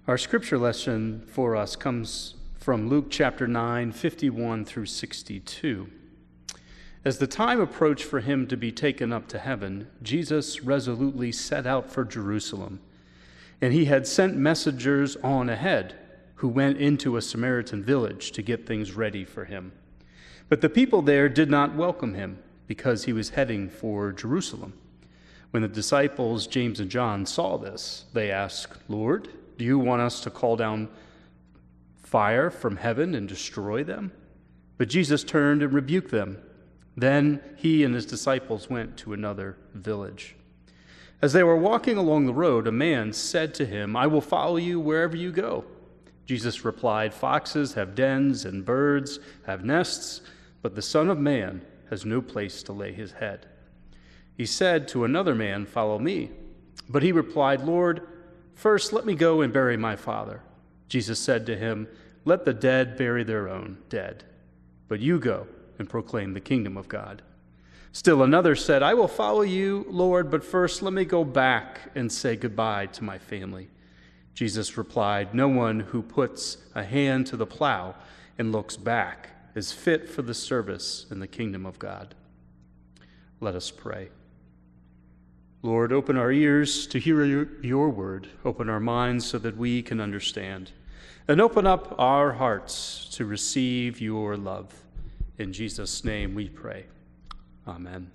Our scripture lesson for us comes from Luke chapter 9, 51 through 62. As the time approached for him to be taken up to heaven, Jesus resolutely set out for Jerusalem, and he had sent messengers on ahead who went into a Samaritan village to get things ready for him. But the people there did not welcome him because he was heading for Jerusalem. When the disciples, James and John, saw this, they asked, "Lord, do you want us to call down fire from heaven and destroy them?" But Jesus turned and rebuked them. Then he and his disciples went to another village. As they were walking along the road, a man said to him, "I will follow you wherever you go." Jesus replied, "Foxes have dens and birds have nests, but the Son of Man has no place to lay his head." He said to another man, "Follow me." But he replied, "Lord, first let me go and bury my father." Jesus said to him, "Let the dead bury their own dead, but you go and proclaim the kingdom of God." Still another said, "I will follow you, Lord, but first let me go back and say goodbye to my family." Jesus replied, "No one who puts a hand to the plow and looks back is fit for the service in the kingdom of God." Let us pray. Lord, open our ears to hear your word. Open our minds so that we can understand. And open up our hearts to receive your love. In Jesus' name we pray. Amen.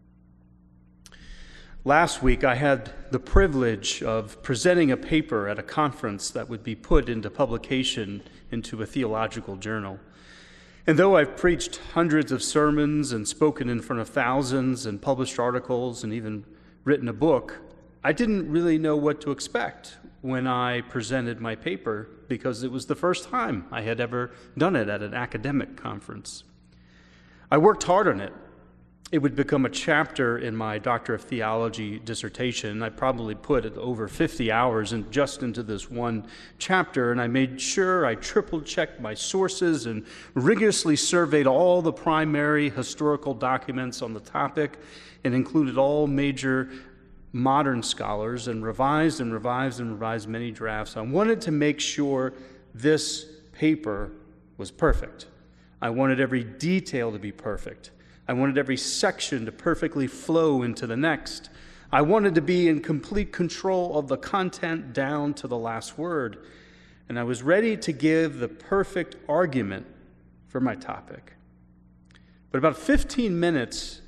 Last week I had the privilege of presenting a paper at a conference that would be put into publication into a theological journal. And though I've preached hundreds of sermons and spoken in front of thousands and published articles and even written a book, I didn't really know what to expect when I presented my paper because it was the first time I had ever done it at an academic conference. I worked hard on it. It would become a chapter in my Doctor of Theology dissertation. I probably put over 50 hours just into this one chapter, and I made sure I triple-checked my sources and rigorously surveyed all the primary historical documents on the topic and included all major modern scholars and revised many drafts. I wanted to make sure this paper was perfect. I wanted every detail to be perfect. I wanted every section to perfectly flow into the next. I wanted to be in complete control of the content down to the last word. And I was ready to give the perfect argument for my topic. But about 15 minutes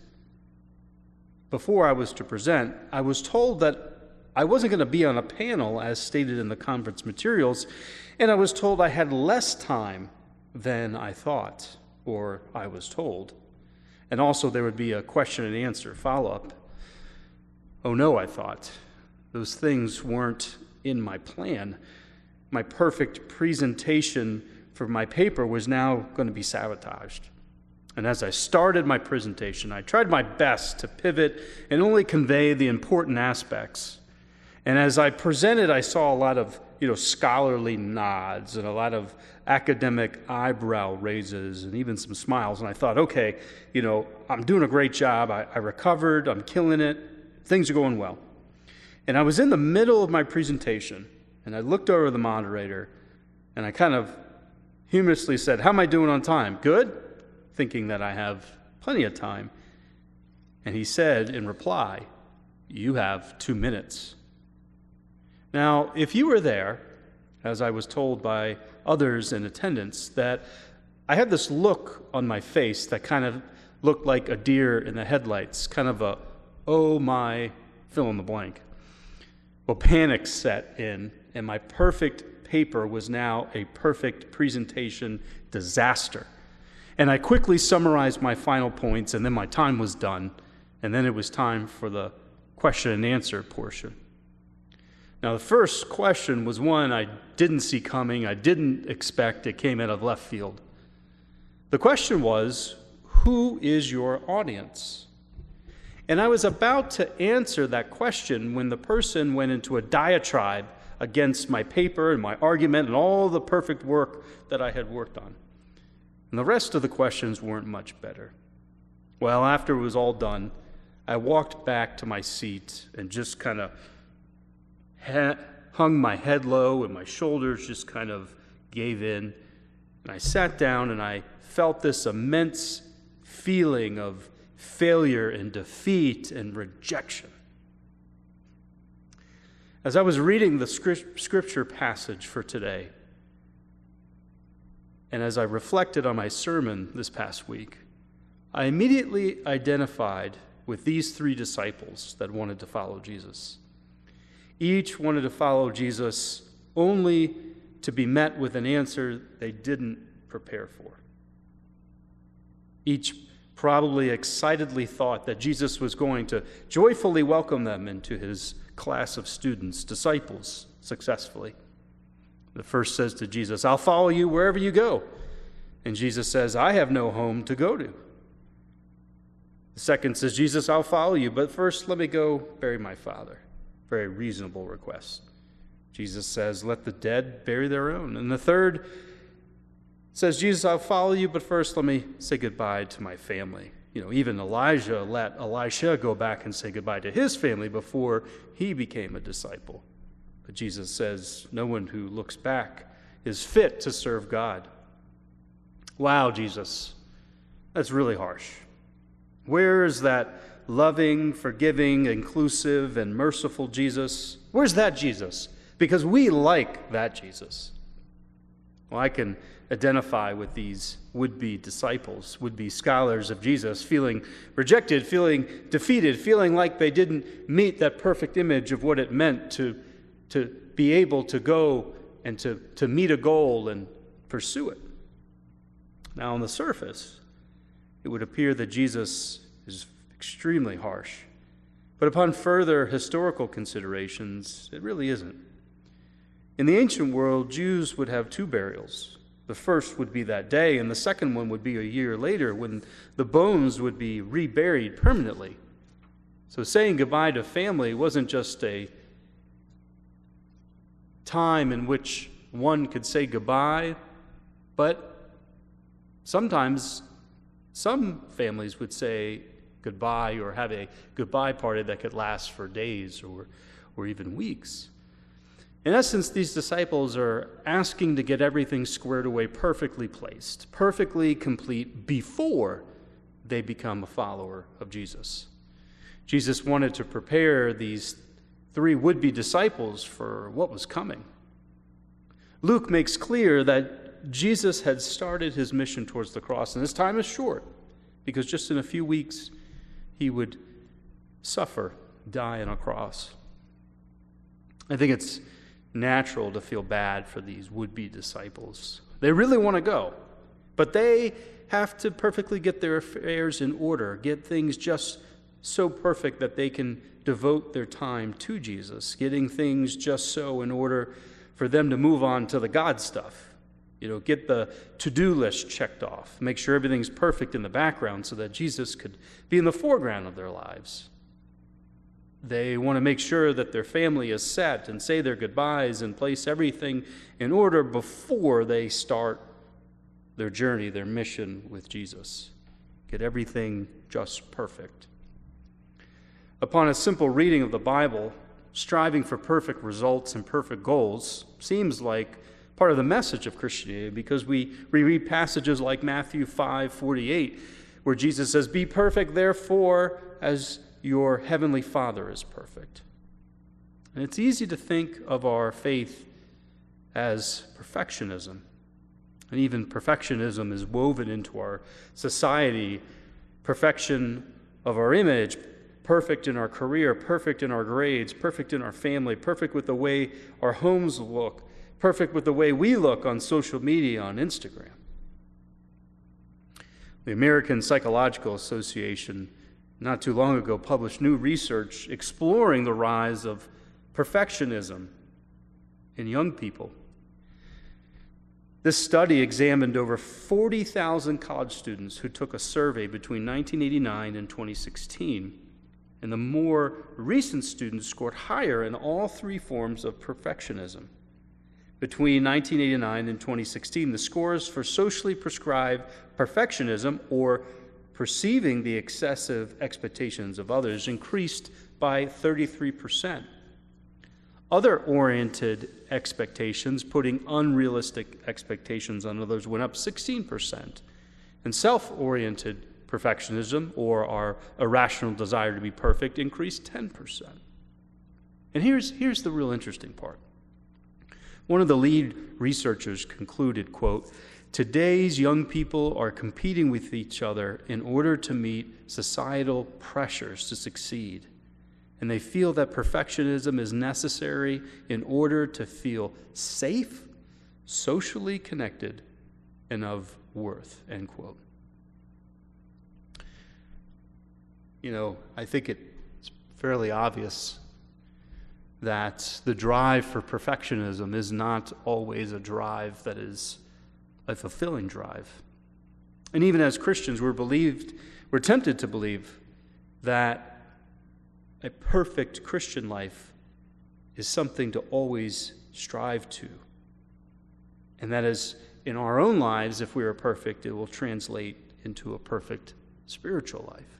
before I was to present, I was told that I wasn't going to be on a panel as stated in the conference materials, and I was told I had less time than I thought, or I was told. And also there would be a question and answer follow-up. Oh no, I thought. Those things weren't in my plan. My perfect presentation for my paper was now going to be sabotaged. And as I started my presentation, I tried my best to pivot and only convey the important aspects. And as I presented, I saw a lot of scholarly nods and a lot of academic eyebrow raises and even some smiles. And I thought, okay, I'm doing a great job. I recovered. I'm killing it. Things are going well. And I was in the middle of my presentation, and I looked over the moderator, and I kind of humorously said, "How am I doing on time? Good?" Thinking that I have plenty of time. And he said in reply, "You have 2 minutes." Now, if you were there, as I was told by others in attendance, that I had this look on my face that kind of looked like a deer in the headlights, kind of a, oh my, fill in the blank. Well, panic set in, and my perfect paper was now a perfect presentation disaster. And I quickly summarized my final points, and then my time was done, and then it was time for the question and answer portion. Now, the first question was one I didn't see coming, I didn't expect, it came out of left field. The question was, who is your audience? And I was about to answer that question when the person went into a diatribe against my paper and my argument and all the perfect work that I had worked on. And the rest of the questions weren't much better. Well, after it was all done, I walked back to my seat and just kind of hung my head low and my shoulders just kind of gave in. And I sat down and I felt this immense feeling of failure and defeat and rejection. As I was reading the scripture passage for today, and as I reflected on my sermon this past week, I immediately identified with these three disciples that wanted to follow Jesus. Each wanted to follow Jesus only to be met with an answer they didn't prepare for. Each probably excitedly thought that Jesus was going to joyfully welcome them into his class of students, disciples, successfully. The first says to Jesus, "I'll follow you wherever you go." And Jesus says, "I have no home to go to." The second says, "Jesus, I'll follow you, but first let me go bury my father." Very reasonable request. Jesus says, "Let the dead bury their own." And the third says, "Jesus, I'll follow you, but first let me say goodbye to my family." Even Elijah let Elisha go back and say goodbye to his family before he became a disciple. But Jesus says, no one who looks back is fit to serve God. Wow, Jesus, that's really harsh. Where is that loving, forgiving, inclusive, and merciful Jesus? Where's that Jesus? Because we like that Jesus. Well, I can identify with these would-be disciples, would-be scholars of Jesus, feeling rejected, feeling defeated, feeling like they didn't meet that perfect image of what it meant to be able to go and to meet a goal and pursue it. Now, on the surface, it would appear that Jesus is extremely harsh. But upon further historical considerations, it really isn't. In the ancient world, Jews would have two burials. The first would be that day, and the second one would be a year later when the bones would be reburied permanently. So saying goodbye to family wasn't just a time in which one could say goodbye, but sometimes some families would say goodbye or have a goodbye party that could last for days or even weeks. In essence, these disciples are asking to get everything squared away, perfectly placed, perfectly complete before they become a follower of Jesus. Jesus wanted to prepare these three would-be disciples for what was coming. Luke makes clear that Jesus had started his mission towards the cross, and his time is short, because just in a few weeks he would suffer, die on a cross. I think it's natural to feel bad for these would-be disciples. They really want to go, but they have to perfectly get their affairs in order, get things just so perfect that they can devote their time to Jesus, getting things just so in order for them to move on to the God stuff. Get the to-do list checked off, make sure everything's perfect in the background so that Jesus could be in the foreground of their lives. They want to make sure that their family is set and say their goodbyes and place everything in order before they start their journey, their mission with Jesus. Get everything just perfect. Upon a simple reading of the Bible, striving for perfect results and perfect goals seems like part of the message of Christianity, because we read passages like Matthew 5:48, where Jesus says, "Be perfect, therefore, as your heavenly Father is perfect." And it's easy to think of our faith as perfectionism. And even perfectionism is woven into our society. Perfection of our image, perfect in our career, perfect in our grades, perfect in our family, perfect with the way our homes look, perfect with the way we look on social media, on Instagram. The American Psychological Association not too long ago published new research exploring the rise of perfectionism in young people. This study examined over 40,000 college students who took a survey between 1989 and 2016. And the more recent students scored higher in all three forms of perfectionism. Between 1989 and 2016, the scores for socially prescribed perfectionism, or perceiving the excessive expectations of others, increased by 33%. Other-oriented expectations, putting unrealistic expectations on others, went up 16%. And self-oriented perfectionism, or our irrational desire to be perfect, increased 10%. And here's the real interesting part. One of the lead researchers concluded, quote, "Today's young people are competing with each other in order to meet societal pressures to succeed. And they feel that perfectionism is necessary in order to feel safe, socially connected, and of worth," end quote. You know, I think it's fairly obvious that the drive for perfectionism is not always a drive that is a fulfilling drive. And even as Christians, we're tempted to believe that a perfect Christian life is something to always strive to. And that is, in our own lives, if we are perfect, it will translate into a perfect spiritual life.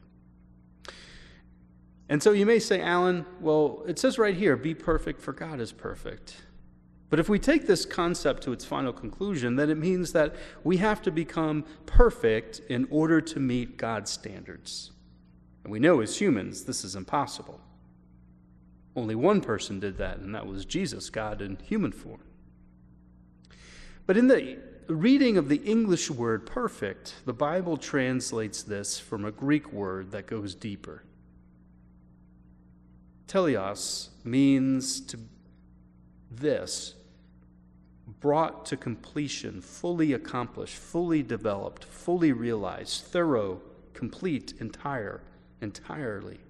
And so you may say, Alan, well, it says right here, be perfect for God is perfect. But if we take this concept to its final conclusion, then it means that we have to become perfect in order to meet God's standards. And we know as humans, this is impossible. Only one person did that, and that was Jesus, God in human form. But in the reading of the English word perfect, the Bible translates this from a Greek word that goes deeper. Teleos means to this, brought to completion, fully accomplished, fully developed, fully realized, thorough, complete, entirely.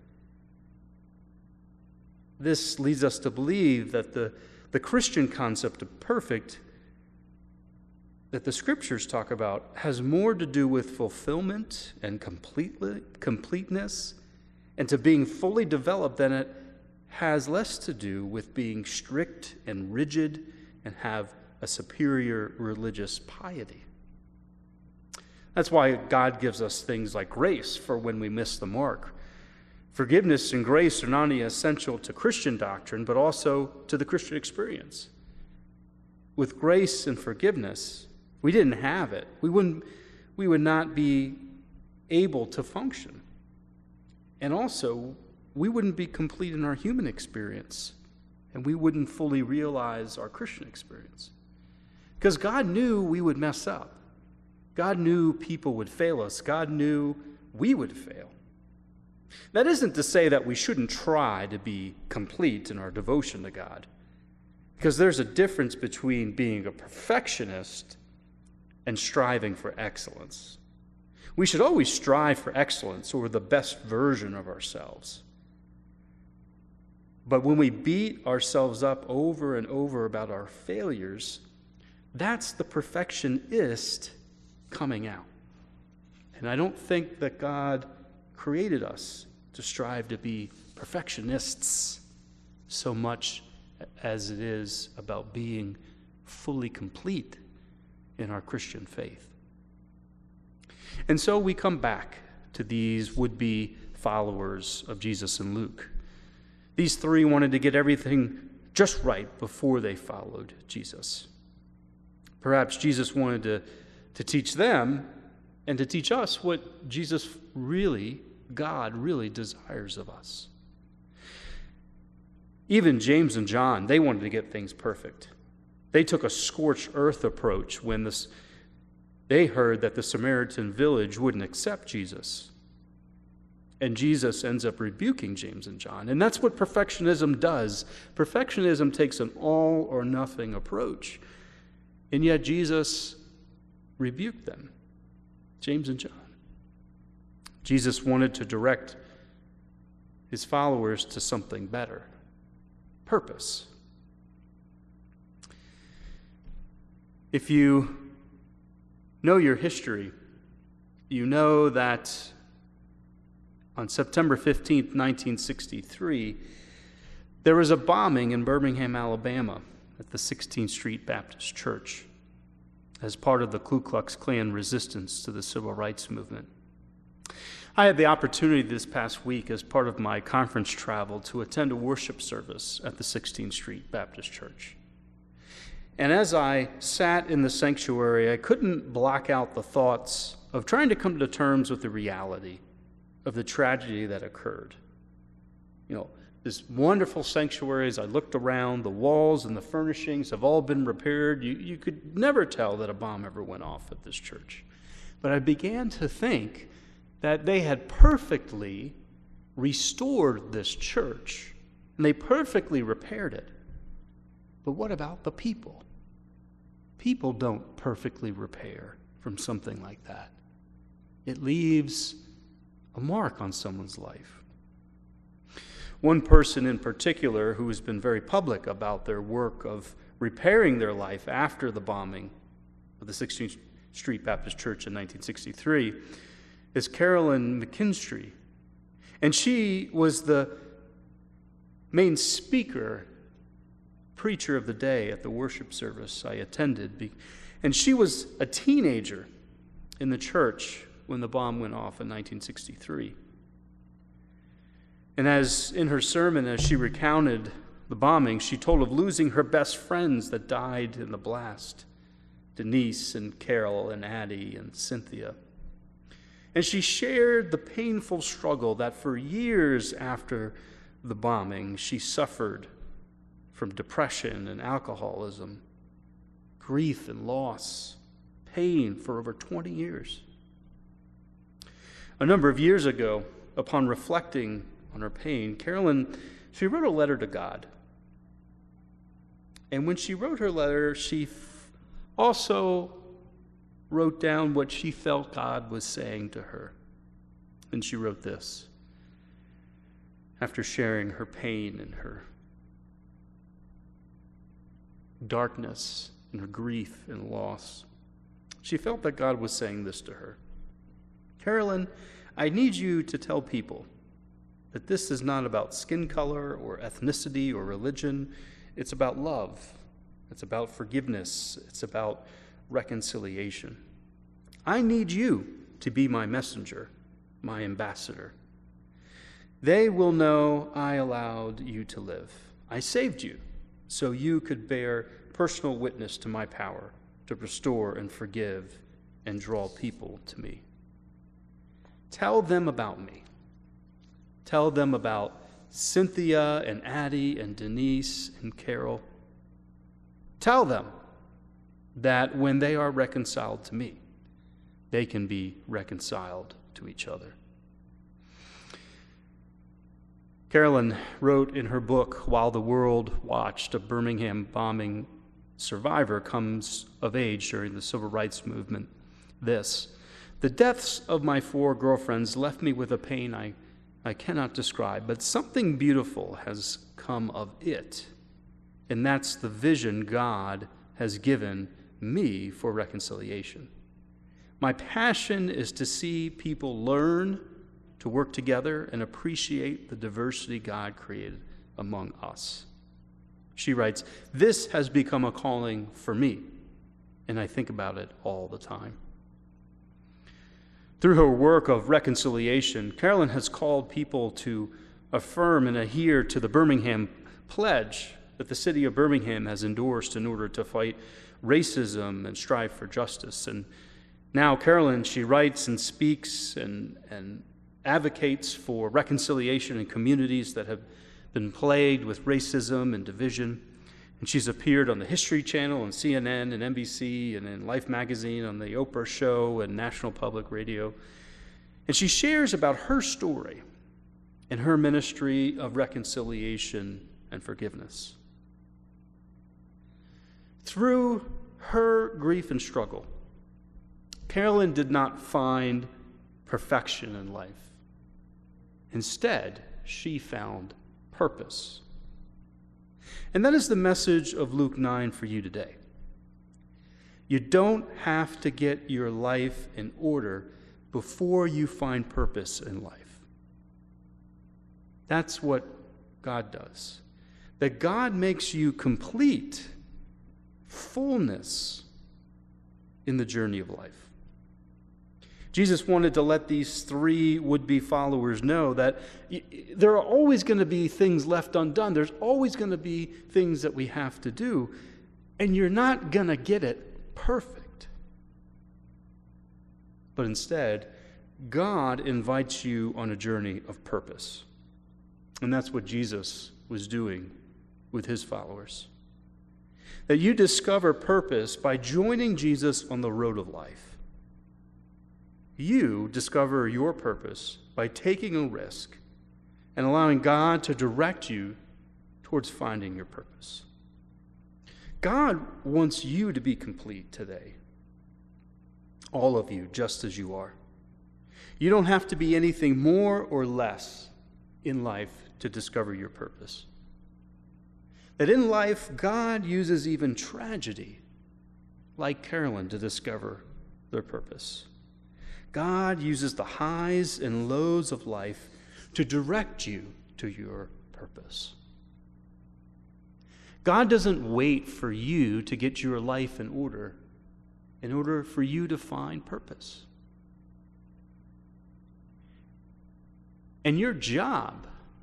This leads us to believe that the Christian concept of perfect that the Scriptures talk about has more to do with fulfillment and completeness and to being fully developed than it has less to do with being strict and rigid and have a superior religious piety. That's why God gives us things like grace for when we miss the mark. Forgiveness and grace are not only essential to Christian doctrine, but also to the Christian experience. With grace and forgiveness, we didn't have it. We would not be able to function. And also, we wouldn't be complete in our human experience, and we wouldn't fully realize our Christian experience. Because God knew we would mess up. God knew people would fail us. God knew we would fail. That isn't to say that we shouldn't try to be complete in our devotion to God, because there's a difference between being a perfectionist and striving for excellence. We should always strive for excellence or the best version of ourselves. But when we beat ourselves up over and over about our failures, that's the perfectionist coming out. And I don't think that God created us to strive to be perfectionists so much as it is about being fully complete in our Christian faith. And so we come back to these would-be followers of Jesus in Luke. These three wanted to get everything just right before they followed Jesus. Perhaps Jesus wanted to teach them and to teach us what God really desires of us. Even James and John, they wanted to get things perfect. They took a scorched earth approach when they heard that the Samaritan village wouldn't accept Jesus. And Jesus ends up rebuking James and John. And that's what perfectionism does. Perfectionism takes an all-or-nothing approach. And yet Jesus rebuked them, James and John. Jesus wanted to direct his followers to something better, purpose. If you know your history, you know that on September 15th, 1963, there was a bombing in Birmingham, Alabama at the 16th Street Baptist Church as part of the Ku Klux Klan resistance to the Civil Rights Movement. I had the opportunity this past week as part of my conference travel to attend a worship service at the 16th Street Baptist Church. And as I sat in the sanctuary, I couldn't block out the thoughts of trying to come to terms with the reality of the tragedy that occurred. This wonderful sanctuary, as I looked around, the walls and the furnishings have all been repaired. You could never tell that a bomb ever went off at this church. But I began to think that they had perfectly restored this church, and they perfectly repaired it. But what about the people? People don't perfectly repair from something like that. It leaves a mark on someone's life. One person in particular who has been very public about their work of repairing their life after the bombing of the 16th Street Baptist Church in 1963 is Carolyn McKinstry. And she was the main preacher of the day at the worship service I attended. And she was a teenager in the church when the bomb went off in 1963. And as in her sermon, as she recounted the bombing, she told of losing her best friends that died in the blast, Denise and Carol and Addie and Cynthia. And she shared the painful struggle that for years after the bombing, she suffered from depression and alcoholism, grief and loss, pain for over 20 years. A number of years ago, upon reflecting on her pain, Carolyn, she wrote a letter to God. And when she wrote her letter, she also wrote down what she felt God was saying to her. And she wrote this, after sharing her pain and her darkness and her grief and loss. She felt that God was saying this to her. Carolyn, I need you to tell people that this is not about skin color or ethnicity or religion. It's about love. It's about forgiveness. It's about reconciliation. I need you to be my messenger, my ambassador. They will know I allowed you to live. I saved you so you could bear personal witness to my power to restore and forgive and draw people to me. Tell them about me. Tell them about Cynthia and Addie and Denise and Carol. Tell them that when they are reconciled to me, they can be reconciled to each other. Carolyn wrote in her book, While the World Watched, a Birmingham bombing survivor comes of age during the civil rights movement, this: the deaths of my 4 girlfriends left me with a pain I cannot describe, but something beautiful has come of it, and that's the vision God has given me for reconciliation. My passion is to see people learn to work together and appreciate the diversity God created among us. She writes, this has become a calling for me, and I think about it all the time. Through her work of reconciliation, Carolyn has called people to affirm and adhere to the Birmingham Pledge that the city of Birmingham has endorsed in order to fight racism and strive for justice. And now Carolyn, she writes and speaks and advocates for reconciliation in communities that have been plagued with racism and division. And she's appeared on the History Channel and CNN and NBC and in Life magazine, on the Oprah show and National Public Radio. And she shares about her story and her ministry of reconciliation and forgiveness. Through her grief and struggle, Carolyn did not find perfection in life. Instead, she found purpose. And that is the message of Luke 9 for you today. You don't have to get your life in order before you find purpose in life. That's what God does. That God makes you complete fullness in the journey of life. Jesus wanted to let these three would-be followers know that there are always going to be things left undone. There's always going to be things that we have to do, and you're not going to get it perfect. But instead, God invites you on a journey of purpose. And that's what Jesus was doing with his followers. That you discover purpose by joining Jesus on the road of life. You discover your purpose by taking a risk and allowing God to direct you towards finding your purpose. God wants you to be complete today. All of you, just as you are. You don't have to be anything more or less in life to discover your purpose. That in life, God uses even tragedy, like Carolyn, to discover their purpose. God uses the highs and lows of life to direct you to your purpose. God doesn't wait for you to get your life in order for you to find purpose. And your job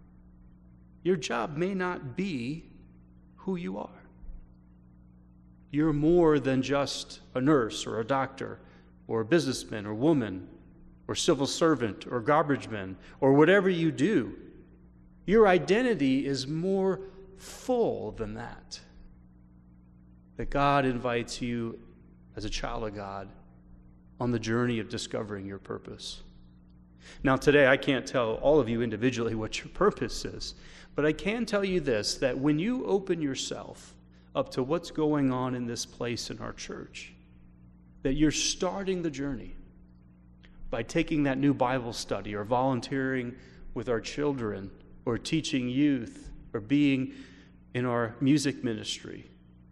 may not be who you are. You're more than just a nurse or a doctor or a businessman or woman or civil servant or garbage man or whatever you do. Your identity is more full than that. That God invites you as a child of God on the journey of discovering your purpose. Now today I can't tell all of you individually what your purpose is, but I can tell you this, that when you open yourself up to what's going on in this place in our church, that you're starting the journey by taking that new Bible study or volunteering with our children or teaching youth or being in our music ministry.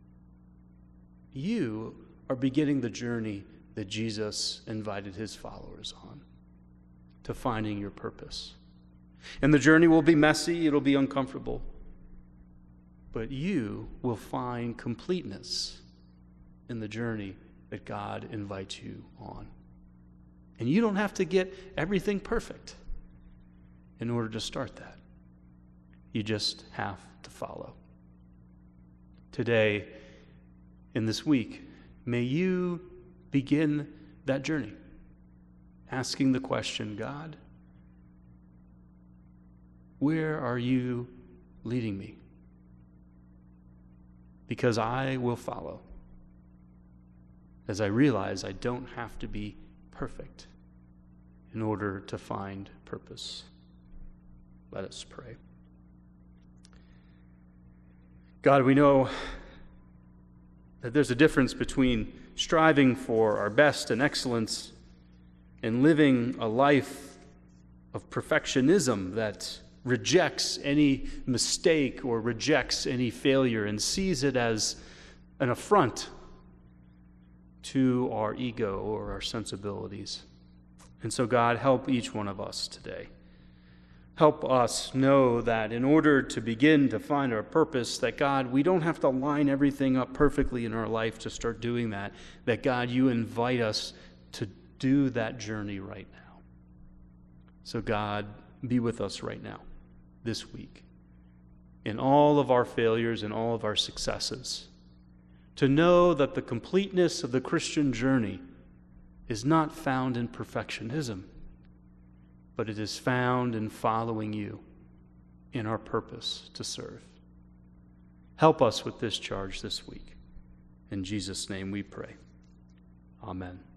You are beginning the journey that Jesus invited his followers on, to finding your purpose. And the journey will be messy, it'll be uncomfortable, but you will find completeness in the journey that God invites you on. And you don't have to get everything perfect in order to start that. You just have to follow. Today, in this week, may you begin that journey, asking the question, God, where are you leading me? Because I will follow, as I realize I don't have to be perfect in order to find purpose. Let us pray. God, we know that there's a difference between striving for our best and excellence and living a life of perfectionism that rejects any mistake or rejects any failure and sees it as an affront to our ego or our sensibilities. And so, God, help each one of us today. Help us know that in order to begin to find our purpose, that God, we don't have to line everything up perfectly in our life to start doing that. That God, you invite us to do that journey right now. So God, be with us right now, this week, in all of our failures and all of our successes, to know that the completeness of the Christian journey is not found in perfectionism, but it is found in following you in our purpose to serve. Help us with this charge this week. In Jesus' name we pray. Amen.